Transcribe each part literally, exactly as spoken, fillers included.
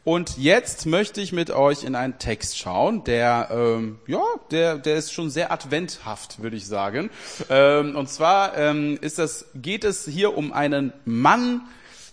Und jetzt möchte ich mit euch in einen Text schauen, der, ähm, ja, der, der ist schon sehr adventhaft, würde ich sagen. Ähm, und zwar ähm, ist das, geht es hier um einen Mann,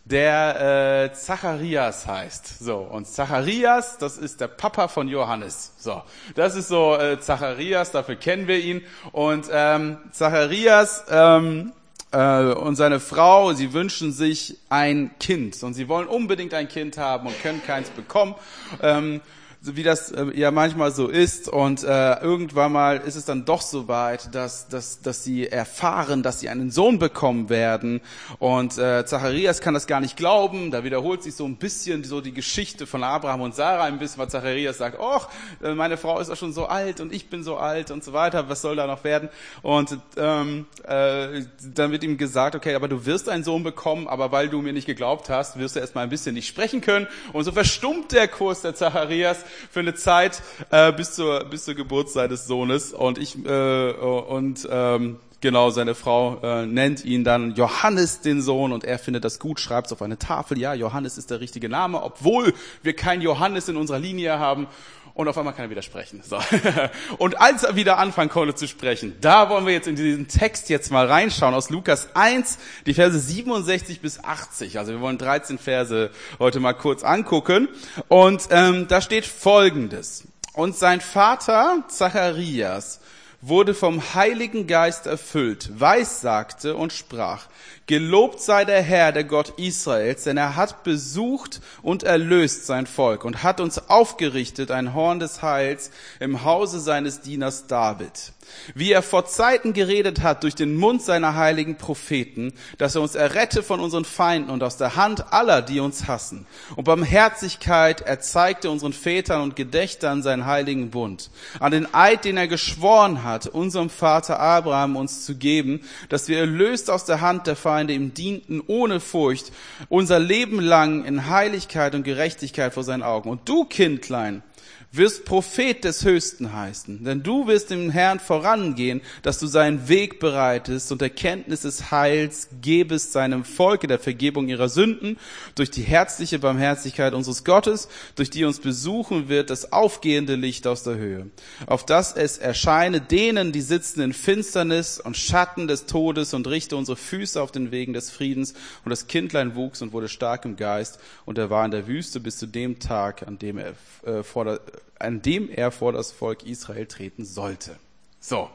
der äh, Zacharias heißt. So, und Zacharias, das ist der Papa von Johannes. So, das ist so äh, Zacharias, dafür kennen wir ihn. Und ähm, Zacharias ähm, äh, und seine Frau, sie wünschen sich ein Kind und sie wollen unbedingt ein Kind haben und können keins bekommen. Ähm, So wie das äh, ja manchmal so ist, und äh, irgendwann mal ist es dann doch so weit, dass dass dass sie erfahren, dass sie einen Sohn bekommen werden, und äh, Zacharias kann das gar nicht glauben. Da wiederholt sich so ein bisschen so die Geschichte von Abraham und Sarah ein bisschen, weil Zacharias sagt, oh, meine Frau ist auch schon so alt und ich bin so alt und so weiter, was soll da noch werden? Und ähm, äh, dann wird ihm gesagt, okay, aber du wirst einen Sohn bekommen, aber weil du mir nicht geglaubt hast, wirst du erst mal ein bisschen nicht sprechen können. Und so verstummt der Kurs der Zacharias für eine Zeit äh, bis zur bis zur Geburt seines Sohnes, und ich äh, und ähm, genau seine Frau äh, nennt ihn dann Johannes den Sohn, und er findet das gut, schreibt es auf eine Tafel. Ja, Johannes ist der richtige Name, obwohl wir keinen Johannes in unserer Linie haben. Und auf einmal kann er wieder sprechen. So. Und als er wieder anfangen konnte zu sprechen, da wollen wir jetzt in diesen Text jetzt mal reinschauen, aus Lukas eins, die Verse siebenundsechzig bis achtzig. Also wir wollen dreizehn Verse heute mal kurz angucken. Und ähm, da steht Folgendes. Und sein Vater Zacharias wurde vom Heiligen Geist erfüllt, weissagte und sprach: Gelobt sei der Herr, der Gott Israels, denn er hat besucht und erlöst sein Volk und hat uns aufgerichtet ein Horn des Heils im Hause seines Dieners David. Wie er vor Zeiten geredet hat durch den Mund seiner heiligen Propheten, dass er uns errette von unseren Feinden und aus der Hand aller, die uns hassen. Und Barmherzigkeit erzeigte unseren Vätern und gedächte an seinen heiligen Bund, an den Eid, den er geschworen hat, unserem Vater Abraham uns zu geben, dass wir erlöst aus der Hand der Feinde ihm dienten ohne Furcht, unser Leben lang in Heiligkeit und Gerechtigkeit vor seinen Augen. Und du, Kindlein, wirst Prophet des Höchsten heißen, denn du wirst dem Herrn vorangehen, dass du seinen Weg bereitest und Erkenntnis des Heils gebest seinem Volke der Vergebung ihrer Sünden durch die herzliche Barmherzigkeit unseres Gottes, durch die uns besuchen wird das aufgehende Licht aus der Höhe, auf dass es erscheine denen, die sitzen in Finsternis und Schatten des Todes, und richte unsere Füße auf den Wegen des Friedens. Und das Kindlein wuchs und wurde stark im Geist, und er war in der Wüste bis zu dem Tag, an dem er äh, vor der an dem er vor das Volk Israel treten sollte. So,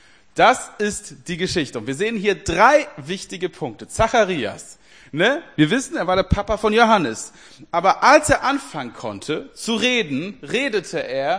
das ist die Geschichte. Und wir sehen hier drei wichtige Punkte. Zacharias, ne? Wir wissen, er war der Papa von Johannes. Aber als er anfangen konnte zu reden, redete er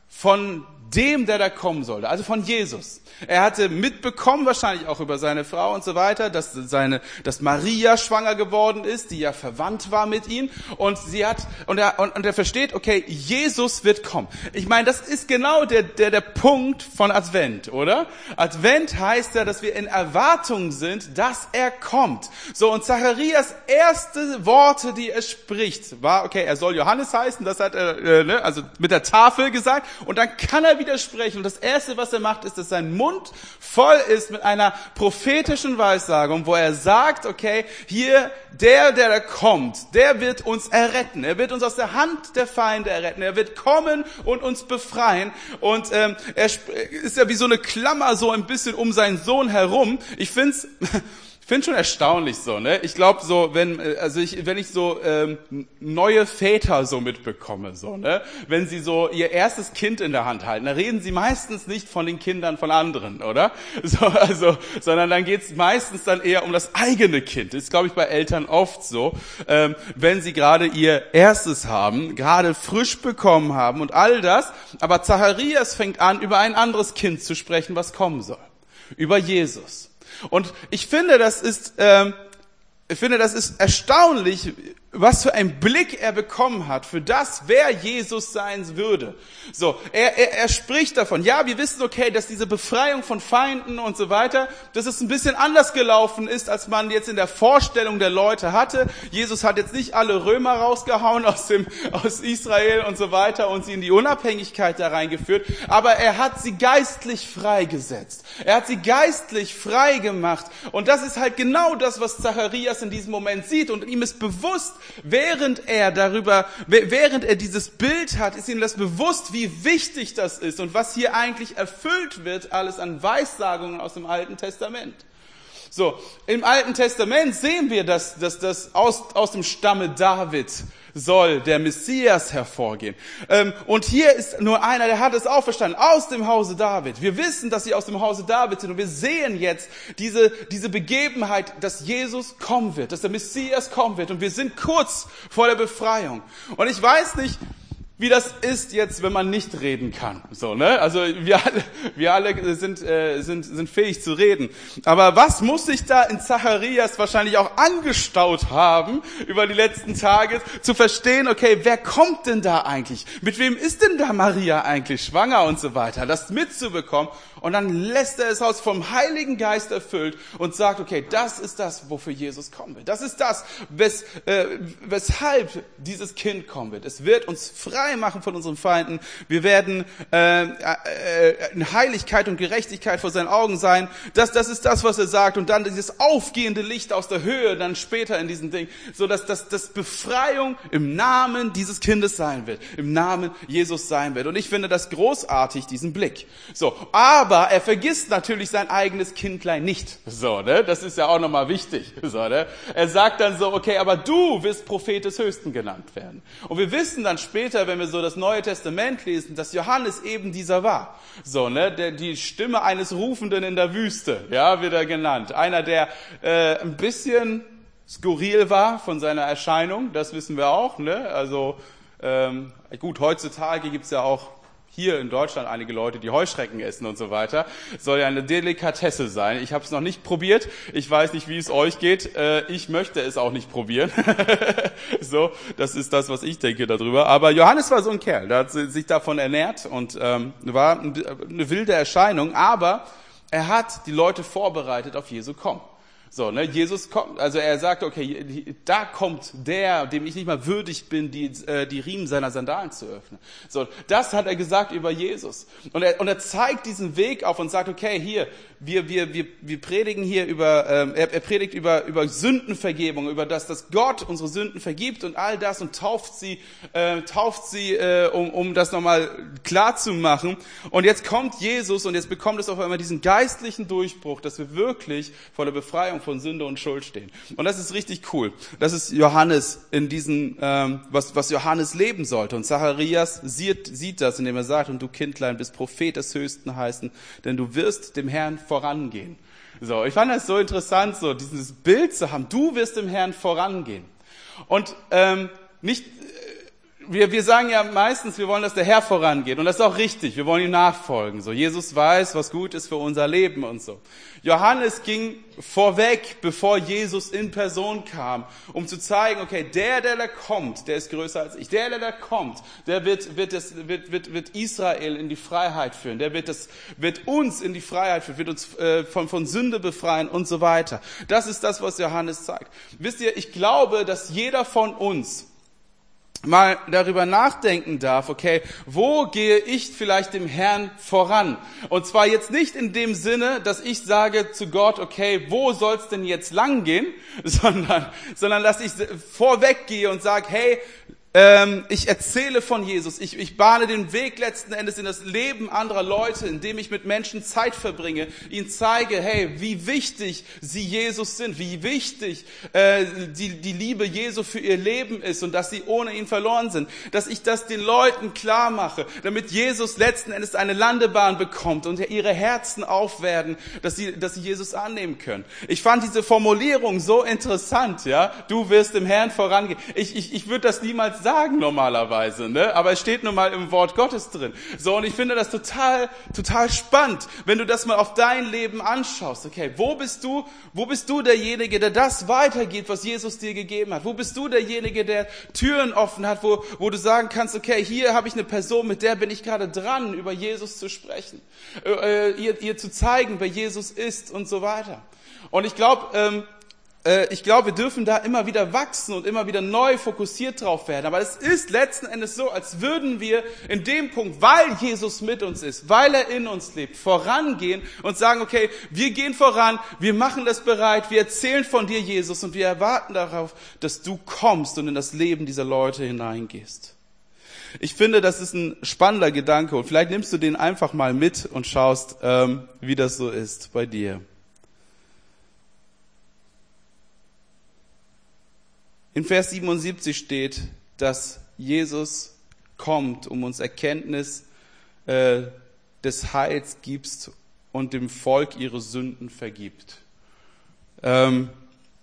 von dem, der da kommen sollte, also von Jesus. Er hatte mitbekommen, wahrscheinlich auch über seine Frau und so weiter, dass seine, dass Maria schwanger geworden ist, die ja verwandt war mit ihm, und sie hat, und er, und, und er versteht, okay, Jesus wird kommen. Ich meine, das ist genau der, der, der Punkt von Advent, oder? Advent heißt ja, dass wir in Erwartung sind, dass er kommt. So, und Zacharias erste Worte, die er spricht, war, okay, er soll Johannes heißen, das hat er, äh, ne, also mit der Tafel gesagt, und dann kann er widersprechen. Und das erste, was er macht, ist, dass sein Mund voll ist mit einer prophetischen Weissagung, wo er sagt, okay, hier, der, der da kommt, der wird uns erretten. Er wird uns aus der Hand der Feinde erretten. Er wird kommen und uns befreien. Und ähm, er ist ja wie so eine Klammer so ein bisschen um seinen Sohn herum. Ich find's... Ich finde schon erstaunlich so, ne? Ich glaube so, wenn also ich wenn ich so ähm, neue Väter so mitbekomme, so, ne? Wenn sie so ihr erstes Kind in der Hand halten, da reden sie meistens nicht von den Kindern von anderen, oder? So, also, sondern dann geht's meistens dann eher um das eigene Kind. Das ist, glaube ich, bei Eltern oft so, ähm, wenn sie gerade ihr erstes haben, gerade frisch bekommen haben und all das. Aber Zacharias fängt an, über ein anderes Kind zu sprechen, was kommen soll, über Jesus. Und ich finde, das ist, ähm, ich finde, das ist erstaunlich, was für einen Blick er bekommen hat für das, wer Jesus sein würde. So, er, er, er spricht davon. Ja, wir wissen, okay, dass diese Befreiung von Feinden und so weiter, dass es ein bisschen anders gelaufen ist, als man jetzt in der Vorstellung der Leute hatte. Jesus hat jetzt nicht alle Römer rausgehauen aus dem, aus Israel und so weiter und sie in die Unabhängigkeit da reingeführt. Aber er hat sie geistlich freigesetzt. Er hat sie geistlich frei gemacht. Und das ist halt genau das, was Zacharias in diesem Moment sieht. Und ihm ist bewusst, während er darüber, während er dieses Bild hat, ist ihm das bewusst, wie wichtig das ist und was hier eigentlich erfüllt wird, alles an Weissagungen aus dem Alten Testament. So, im Alten Testament sehen wir, dass, dass, dass aus, aus dem Stamme David soll der Messias hervorgehen. Ähm, und hier ist nur einer, der hat es auch verstanden, aus dem Hause David. Wir wissen, dass sie aus dem Hause David sind und wir sehen jetzt diese, diese Begebenheit, dass Jesus kommen wird, dass der Messias kommen wird und wir sind kurz vor der Befreiung. Und ich weiß nicht, wie das ist jetzt, wenn man nicht reden kann. So, ne? Also wir alle, wir alle sind, äh, sind, sind fähig zu reden. Aber was muss sich da in Zacharias wahrscheinlich auch angestaut haben, über die letzten Tage, zu verstehen, okay, wer kommt denn da eigentlich? Mit wem ist denn da Maria eigentlich schwanger und so weiter? Das mitzubekommen. Und dann lässt er es aus vom Heiligen Geist erfüllt und sagt, okay, das ist das, wofür Jesus kommen wird. Das ist das, wes, äh, weshalb dieses Kind kommen wird. Es wird uns frei machen von unseren Feinden. Wir werden äh, äh, in Heiligkeit und Gerechtigkeit vor seinen Augen sein. Das, das ist das, was er sagt. Und dann dieses aufgehende Licht aus der Höhe, dann später in diesem Ding, so dass das, das Befreiung im Namen dieses Kindes sein wird, im Namen Jesus sein wird. Und ich finde das großartig, diesen Blick. So, aber Aber er vergisst natürlich sein eigenes Kindlein nicht. So, ne? Das ist ja auch nochmal wichtig. So, ne? Er sagt dann so, okay, aber du wirst Prophet des Höchsten genannt werden. Und wir wissen dann später, wenn wir so das Neue Testament lesen, dass Johannes eben dieser war. So, ne? Der, die Stimme eines Rufenden in der Wüste, ja, wird er genannt. Einer, der äh, ein bisschen skurril war von seiner Erscheinung, das wissen wir auch. Ne? Also ähm, gut, heutzutage gibt's ja auch hier in Deutschland einige Leute, die Heuschrecken essen und so weiter. Soll ja eine Delikatesse sein. Ich habe es noch nicht probiert. Ich weiß nicht, wie es euch geht. Ich möchte es auch nicht probieren. So, das ist das, was ich denke darüber. Aber Johannes war so ein Kerl, der hat sich davon ernährt und ähm, war eine wilde Erscheinung. Aber er hat die Leute vorbereitet auf Jesu Kommen. So, ne, Jesus kommt, also er sagt, okay, da kommt der, dem ich nicht mal würdig bin, die, äh, die Riemen seiner Sandalen zu öffnen. So, das hat er gesagt über Jesus. Und er, und er zeigt diesen Weg auf und sagt, okay, hier, wir, wir, wir, wir predigen hier über, ähm, er, er predigt über, über Sündenvergebung, über das, dass Gott unsere Sünden vergibt und all das und tauft sie, äh, tauft sie, äh, um, um das nochmal klar zu machen. Und jetzt kommt Jesus und jetzt bekommt es auf einmal diesen geistlichen Durchbruch, dass wir wirklich vor der Befreiung von Sünde und Schuld stehen. Und das ist richtig cool. Das ist Johannes in diesen, ähm, was, was Johannes leben sollte. Und Zacharias sieht, sieht das, indem er sagt, und du Kindlein bist Prophet des Höchsten heißen, denn du wirst dem Herrn vorangehen. So, ich fand das so interessant, so dieses Bild zu haben. Du wirst dem Herrn vorangehen. Und ähm, nicht Wir, wir sagen ja meistens, wir wollen, dass der Herr vorangeht. Und das ist auch richtig. Wir wollen ihm nachfolgen. So, Jesus weiß, was gut ist für unser Leben und so. Johannes ging vorweg, bevor Jesus in Person kam, um zu zeigen, okay, der, der da kommt, der ist größer als ich. Der, der da kommt, der wird, wird, das, wird, wird, wird Israel in die Freiheit führen. Der wird, das, wird uns in die Freiheit führen, wird uns äh, von, von Sünde befreien und so weiter. Das ist das, was Johannes zeigt. Wisst ihr, ich glaube, dass jeder von uns mal darüber nachdenken darf, okay, wo gehe ich vielleicht dem Herrn voran? Und zwar jetzt nicht in dem Sinne, dass ich sage zu Gott, okay, wo soll's denn jetzt lang gehen, sondern, sondern dass ich vorweg gehe und sage, hey, Ähm, ich erzähle von Jesus, ich, ich bahne den Weg letzten Endes in das Leben anderer Leute, indem ich mit Menschen Zeit verbringe, ihnen zeige, hey, wie wichtig sie Jesus sind, wie wichtig äh, die, die Liebe Jesu für ihr Leben ist und dass sie ohne ihn verloren sind, dass ich das den Leuten klar mache, damit Jesus letzten Endes eine Landebahn bekommt und ihre Herzen aufwerden, dass sie, dass sie Jesus annehmen können. Ich fand diese Formulierung so interessant, ja, du wirst dem Herrn vorangehen. Ich, ich, ich würde das niemals sagen normalerweise, ne? Aber es steht nun mal im Wort Gottes drin. So, und ich finde das total, total spannend, wenn du das mal auf dein Leben anschaust. Okay, wo bist du, wo bist du derjenige, der das weitergibt, was Jesus dir gegeben hat? Wo bist du derjenige, der Türen offen hat, wo, wo du sagen kannst, okay, hier habe ich eine Person, mit der bin ich gerade dran, über Jesus zu sprechen, äh, ihr, ihr zu zeigen, wer Jesus ist und so weiter. Und ich glaube, ähm, äh, ich glaube, wir dürfen da immer wieder wachsen und immer wieder neu fokussiert drauf werden. Aber es ist letzten Endes so, als würden wir in dem Punkt, weil Jesus mit uns ist, weil er in uns lebt, vorangehen und sagen, okay, wir gehen voran, wir machen das bereit, wir erzählen von dir, Jesus, und wir erwarten darauf, dass du kommst und in das Leben dieser Leute hineingehst. Ich finde, das ist ein spannender Gedanke und vielleicht nimmst du den einfach mal mit und schaust, ähm, wie das so ist bei dir. In Vers siebenundsiebzig steht, dass Jesus kommt, um uns Erkenntnis äh, des Heils gibt und dem Volk ihre Sünden vergibt. Ähm,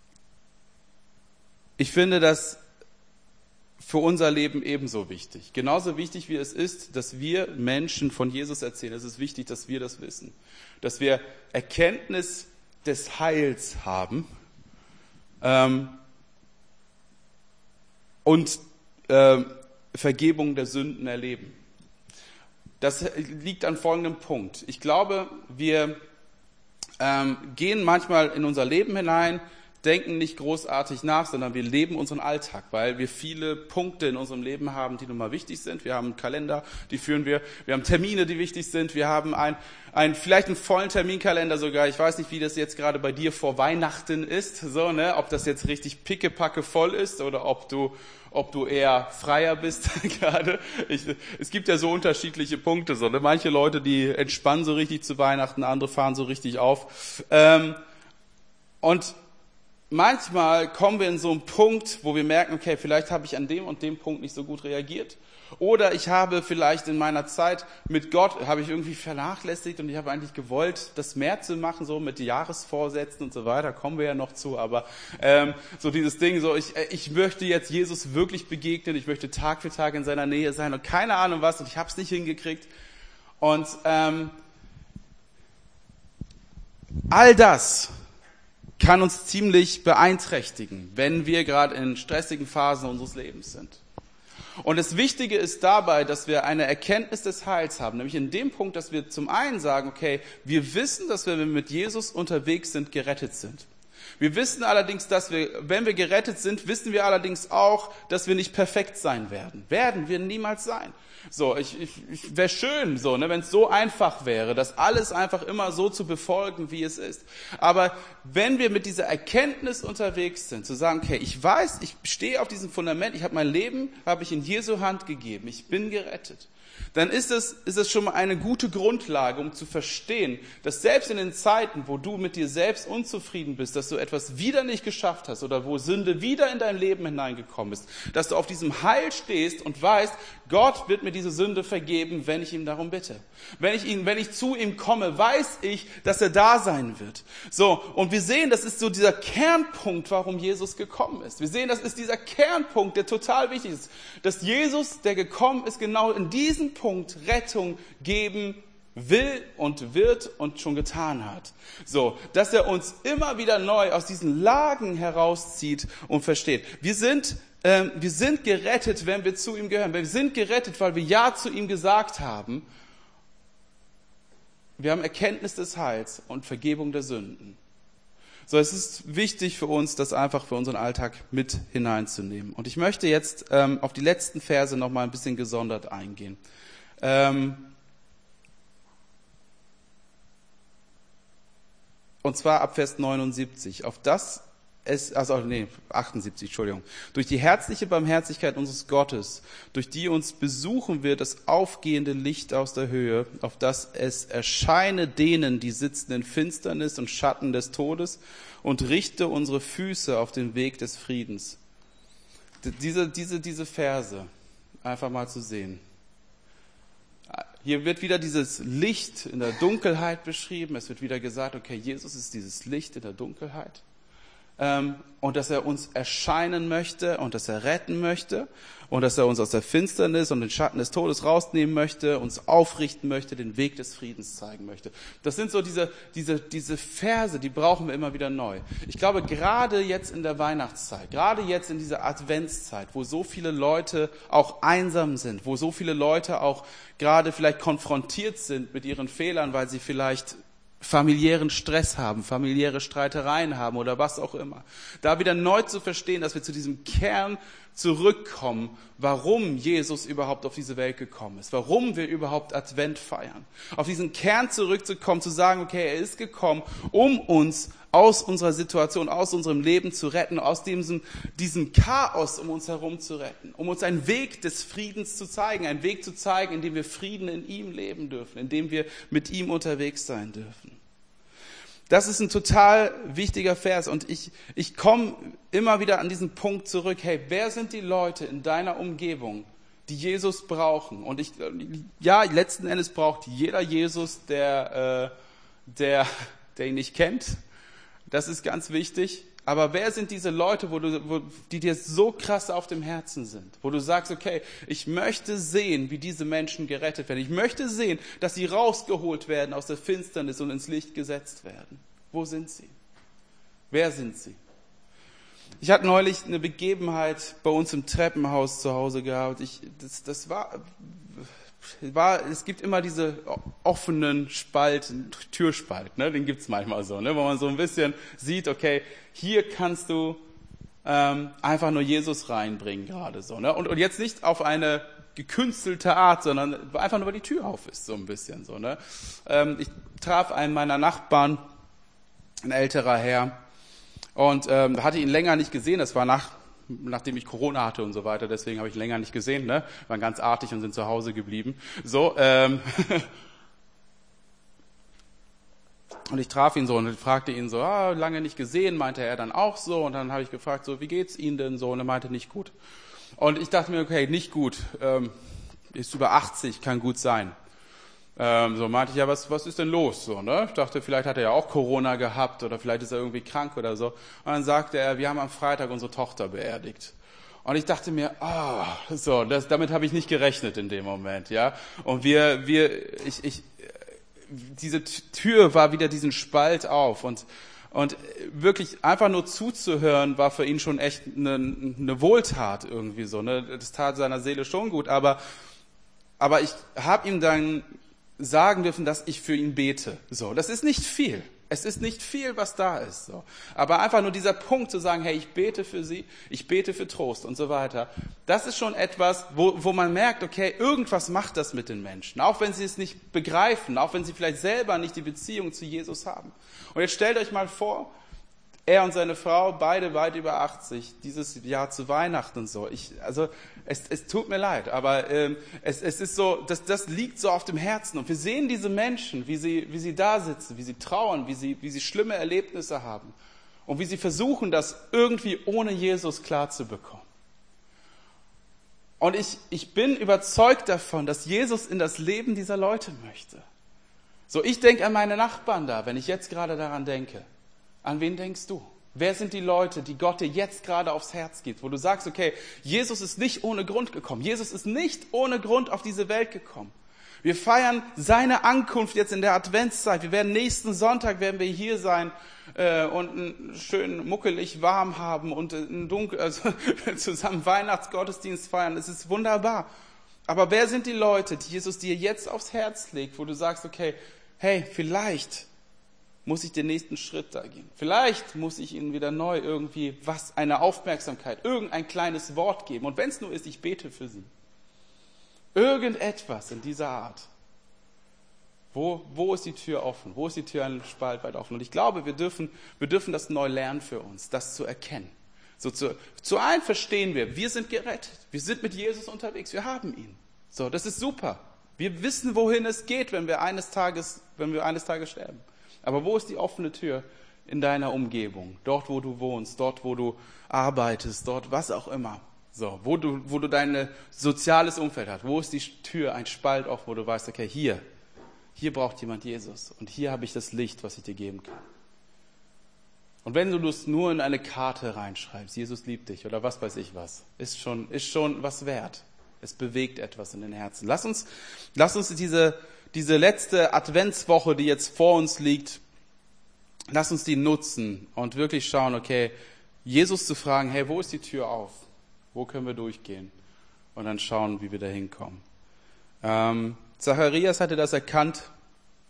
ich finde das für unser Leben ebenso wichtig. Genauso wichtig wie es ist, dass wir Menschen von Jesus erzählen. Es ist wichtig, dass wir das wissen. Dass wir Erkenntnis des Heils haben. Ähm, und äh, Vergebung der Sünden erleben. Das liegt an folgendem Punkt. Ich glaube, wir ähm, gehen manchmal in unser Leben hinein, denken nicht großartig nach, sondern wir leben unseren Alltag, weil wir viele Punkte in unserem Leben haben, die nun mal wichtig sind. Wir haben einen Kalender, die führen wir. Wir haben Termine, die wichtig sind. Wir haben ein, ein, vielleicht einen vollen Terminkalender sogar. Ich weiß nicht, wie das jetzt gerade bei dir vor Weihnachten ist, so, ne? Ob das jetzt richtig pickepacke voll ist oder ob du ob du eher freier bist gerade. Ich, es gibt ja so unterschiedliche Punkte. So, ne? Manche Leute, die entspannen so richtig zu Weihnachten, andere fahren so richtig auf. Ähm, und manchmal kommen wir in so einen Punkt, wo wir merken, okay, vielleicht habe ich an dem und dem Punkt nicht so gut reagiert. Oder ich habe vielleicht in meiner Zeit mit Gott, habe ich irgendwie vernachlässigt und ich habe eigentlich gewollt, das mehr zu machen, so mit Jahresvorsätzen und so weiter, kommen wir ja noch zu, aber ähm, so dieses Ding, so ich, ich möchte jetzt Jesus wirklich begegnen, ich möchte Tag für Tag in seiner Nähe sein und keine Ahnung was und ich habe es nicht hingekriegt. Und ähm, all das kann uns ziemlich beeinträchtigen, wenn wir gerade in stressigen Phasen unseres Lebens sind. Und das Wichtige ist dabei, dass wir eine Erkenntnis des Heils haben, nämlich in dem Punkt, dass wir zum einen sagen, okay, wir wissen, dass wir, wenn wir mit Jesus unterwegs sind, gerettet sind. Wir wissen allerdings, dass wir, wenn wir gerettet sind, wissen wir allerdings auch, dass wir nicht perfekt sein werden. Werden wir niemals sein. So, ich, ich, ich wäre schön, so, ne, wenn es so einfach wäre, das alles einfach immer so zu befolgen, wie es ist. Aber wenn wir mit dieser Erkenntnis unterwegs sind, zu sagen, okay, ich weiß, ich stehe auf diesem Fundament, ich habe mein Leben, habe ich in Jesu Hand gegeben, ich bin gerettet, dann ist es, ist es schon mal eine gute Grundlage, um zu verstehen, dass selbst in den Zeiten, wo du mit dir selbst unzufrieden bist, dass du etwas wieder nicht geschafft hast oder wo Sünde wieder in dein Leben hineingekommen ist, dass du auf diesem Heil stehst und weißt, Gott wird mir diese Sünde vergeben, wenn ich ihm darum bitte. Wenn ich ihn, wenn ich zu ihm komme, weiß ich, dass er da sein wird. So, und wir sehen, das ist so dieser Kernpunkt, warum Jesus gekommen ist. Wir sehen, das ist dieser Kernpunkt, der total wichtig ist, dass Jesus, der gekommen ist, genau in diesem Punkt Rettung geben will und wird und schon getan hat. So, dass er uns immer wieder neu aus diesen Lagen herauszieht und versteht. Wir sind ähm, wir sind gerettet, wenn wir zu ihm gehören. Wir sind gerettet, weil wir Ja zu ihm gesagt haben. Wir haben Erkenntnis des Heils und Vergebung der Sünden. So, es ist wichtig für uns, das einfach für unseren Alltag mit hineinzunehmen. Und ich möchte jetzt ähm, auf die letzten Verse noch mal ein bisschen gesondert eingehen. Ähm, und zwar ab Vers neunundsiebzig. Auf das es, also nee, achtundsiebzig, Entschuldigung. Durch die herzliche Barmherzigkeit unseres Gottes, durch die uns besuchen wird das aufgehende Licht aus der Höhe, auf das es erscheine denen, die sitzen in Finsternis und Schatten des Todes, und richte unsere Füße auf den Weg des Friedens. Diese, diese, diese Verse einfach mal zu sehen. Hier wird wieder dieses Licht in der Dunkelheit beschrieben. Es wird wieder gesagt, okay, Jesus ist dieses Licht in der Dunkelheit. Ähm, und dass er uns erscheinen möchte und dass er retten möchte und dass er uns aus der Finsternis und den Schatten des Todes rausnehmen möchte, uns aufrichten möchte, den Weg des Friedens zeigen möchte. Das sind so diese, diese, diese Verse, die brauchen wir immer wieder neu. Ich glaube, gerade jetzt in der Weihnachtszeit, gerade jetzt in dieser Adventszeit, wo so viele Leute auch einsam sind, wo so viele Leute auch gerade vielleicht konfrontiert sind mit ihren Fehlern, weil sie vielleicht familiären Stress haben, familiäre Streitereien haben oder was auch immer. Da wieder neu zu verstehen, dass wir zu diesem Kern zurückkommen, warum Jesus überhaupt auf diese Welt gekommen ist, warum wir überhaupt Advent feiern. Auf diesen Kern zurückzukommen, zu sagen, okay, er ist gekommen, um uns aus unserer Situation, aus unserem Leben zu retten, aus diesem, diesem Chaos um uns herum zu retten, um uns einen Weg des Friedens zu zeigen, einen Weg zu zeigen, in dem wir Frieden in ihm leben dürfen, in dem wir mit ihm unterwegs sein dürfen. Das ist ein total wichtiger Vers und ich, ich komme immer wieder an diesen Punkt zurück, hey, wer sind die Leute in deiner Umgebung, die Jesus brauchen? Und ich, ja, letzten Endes braucht jeder Jesus, der, äh, der, der ihn nicht kennt. Das ist ganz wichtig. Aber wer sind diese Leute, wo du, wo, die dir so krass auf dem Herzen sind? Wo du sagst, okay, ich möchte sehen, wie diese Menschen gerettet werden. Ich möchte sehen, dass sie rausgeholt werden aus der Finsternis und ins Licht gesetzt werden. Wo sind sie? Wer sind sie? Ich hatte neulich eine Begebenheit bei uns im Treppenhaus zu Hause gehabt. Ich, das, das war... War, es gibt immer diese offenen Spalt, Türspalt, ne? Den gibt's manchmal so, ne? Wo man so ein bisschen sieht, okay, hier kannst du ähm, einfach nur Jesus reinbringen gerade so, ne? Und, und jetzt nicht auf eine gekünstelte Art, sondern einfach nur, weil die Tür auf ist, so ein bisschen so, ne? Ähm, ich traf einen meiner Nachbarn, ein älterer Herr, und ähm, hatte ihn länger nicht gesehen. Das war nach nachdem ich Corona hatte und so weiter, deswegen habe ich ihn länger nicht gesehen, ne? Waren ganz artig und sind zu Hause geblieben. So, ähm und ich traf ihn so und fragte ihn so, ah, lange nicht gesehen, meinte er dann auch so. Und dann habe ich gefragt, so, wie geht's Ihnen denn so? Und er meinte, nicht gut. Und ich dachte mir, okay, nicht gut, ähm, ist über achtzig, kann gut sein. Ähm, so meinte ich, ja, was, was ist denn los? So, ne? Ich dachte, vielleicht hat er ja auch Corona gehabt oder vielleicht ist er irgendwie krank oder so. Und dann sagte er, wir haben am Freitag unsere Tochter beerdigt. Und ich dachte mir, ah, oh, so, das, damit habe ich nicht gerechnet in dem Moment, ja. Und wir, wir, ich, ich, diese Tür war wieder diesen Spalt auf und und wirklich einfach nur zuzuhören war für ihn schon echt eine, eine Wohltat irgendwie so, ne? Das tat seiner Seele schon gut, aber aber ich habe ihm dann sagen dürfen, dass ich für ihn bete. So, das ist nicht viel. Es ist nicht viel, was da ist. So, aber einfach nur dieser Punkt zu sagen, hey, ich bete für sie, ich bete für Trost und so weiter. Das ist schon etwas, wo, wo man merkt, okay, irgendwas macht das mit den Menschen, auch wenn sie es nicht begreifen, auch wenn sie vielleicht selber nicht die Beziehung zu Jesus haben. Und jetzt stellt euch mal vor, er und seine Frau, beide weit über achtzig, dieses Jahr zu Weihnachten und so. Ich, also es, es tut mir leid, aber ähm, es, es ist so, das, das liegt so auf dem Herzen. Und wir sehen diese Menschen, wie sie, wie sie da sitzen, wie sie trauern, wie sie, wie sie schlimme Erlebnisse haben und wie sie versuchen, das irgendwie ohne Jesus klarzubekommen. Und ich, ich bin überzeugt davon, dass Jesus in das Leben dieser Leute möchte. So, ich denke an meine Nachbarn da, wenn ich jetzt gerade daran denke. An wen denkst du? Wer sind die Leute, die Gott dir jetzt gerade aufs Herz gibt, wo du sagst, okay, Jesus ist nicht ohne Grund gekommen. Jesus ist nicht ohne Grund auf diese Welt gekommen. Wir feiern seine Ankunft jetzt in der Adventszeit. Wir werden nächsten Sonntag werden wir hier sein äh, und einen schön muckelig warm haben und einen dunkel, also zusammen Weihnachtsgottesdienst feiern. Es ist wunderbar. Aber wer sind die Leute, die Jesus dir jetzt aufs Herz legt, wo du sagst, okay, hey, vielleicht muss ich den nächsten Schritt da gehen. Vielleicht muss ich ihnen wieder neu irgendwie was, eine Aufmerksamkeit, irgendein kleines Wort geben. Und wenn es nur ist, ich bete für sie. Irgendetwas in dieser Art. Wo, wo ist die Tür offen? Wo ist die Tür ein Spalt weit offen? Und ich glaube, wir dürfen, wir dürfen das neu lernen für uns, das zu erkennen. So zu, zu einem verstehen wir, wir sind gerettet. Wir sind mit Jesus unterwegs. Wir haben ihn. So, das ist super. Wir wissen, wohin es geht, wenn wir eines Tages, wenn wir eines Tages sterben. Aber wo ist die offene Tür in deiner Umgebung? Dort, wo du wohnst, dort, wo du arbeitest, dort, was auch immer. So, wo du, wo du dein soziales Umfeld hast. Wo ist die Tür, ein Spalt offen, wo du weißt, okay, hier, hier braucht jemand Jesus. Und hier habe ich das Licht, was ich dir geben kann. Und wenn du das nur in eine Karte reinschreibst, Jesus liebt dich oder was weiß ich was, ist schon, ist schon was wert. Es bewegt etwas in den Herzen. Lass uns, lass uns diese, diese letzte Adventswoche, die jetzt vor uns liegt, lass uns die nutzen und wirklich schauen, okay, Jesus zu fragen, hey, wo ist die Tür auf? Wo können wir durchgehen? Und dann schauen, wie wir da hinkommen. Ähm, Zacharias hatte das erkannt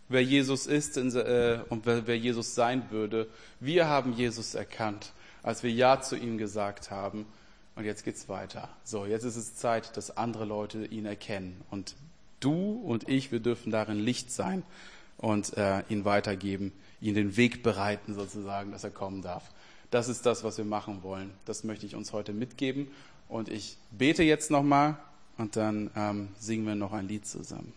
wer Jesus ist und wer Jesus sein würde. Wir haben Jesus erkannt, als wir Ja zu ihm gesagt haben. Und jetzt geht's weiter. So, jetzt ist es Zeit, dass andere Leute ihn erkennen. Und du und ich, wir dürfen darin Licht sein und äh, ihn weitergeben, ihn den Weg bereiten sozusagen, dass er kommen darf. Das ist das, was wir machen wollen. Das möchte ich uns heute mitgeben. Und ich bete jetzt nochmal und dann ähm, singen wir noch ein Lied zusammen.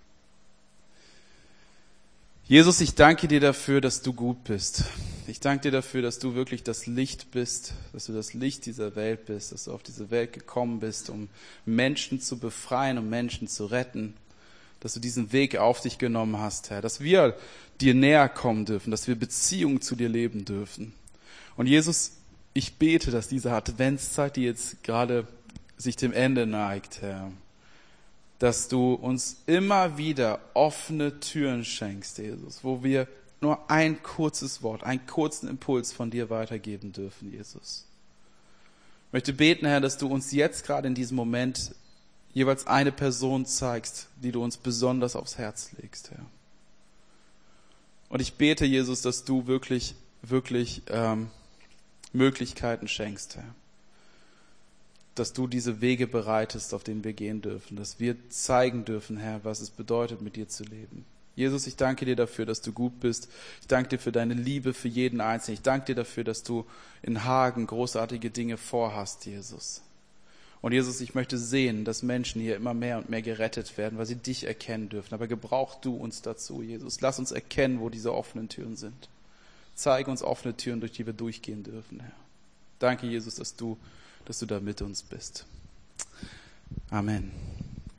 Jesus, ich danke dir dafür, dass du gut bist. Ich danke dir dafür, dass du wirklich das Licht bist, dass du das Licht dieser Welt bist, dass du auf diese Welt gekommen bist, um Menschen zu befreien, um Menschen zu retten, dass du diesen Weg auf dich genommen hast, Herr, dass wir dir näher kommen dürfen, dass wir Beziehungen zu dir leben dürfen. Und Jesus, ich bete, dass diese Adventszeit, die jetzt gerade sich dem Ende neigt, Herr, dass du uns immer wieder offene Türen schenkst, Jesus, wo wir nur ein kurzes Wort, einen kurzen Impuls von dir weitergeben dürfen, Jesus. Ich möchte beten, Herr, dass du uns jetzt gerade in diesem Moment jeweils eine Person zeigst, die du uns besonders aufs Herz legst, Herr. Und ich bete, Jesus, dass du wirklich, wirklich ähm, Möglichkeiten schenkst, Herr. Dass du diese Wege bereitest, auf denen wir gehen dürfen, dass wir zeigen dürfen, Herr, was es bedeutet, mit dir zu leben. Jesus, ich danke dir dafür, dass du gut bist. Ich danke dir für deine Liebe für jeden Einzelnen. Ich danke dir dafür, dass du in Hagen großartige Dinge vorhast, Jesus. Und Jesus, ich möchte sehen, dass Menschen hier immer mehr und mehr gerettet werden, weil sie dich erkennen dürfen. Aber gebrauch du uns dazu, Jesus. Lass uns erkennen, wo diese offenen Türen sind. Zeige uns offene Türen, durch die wir durchgehen dürfen, Herr. Danke, Jesus, dass du dass du da mit uns bist. Amen.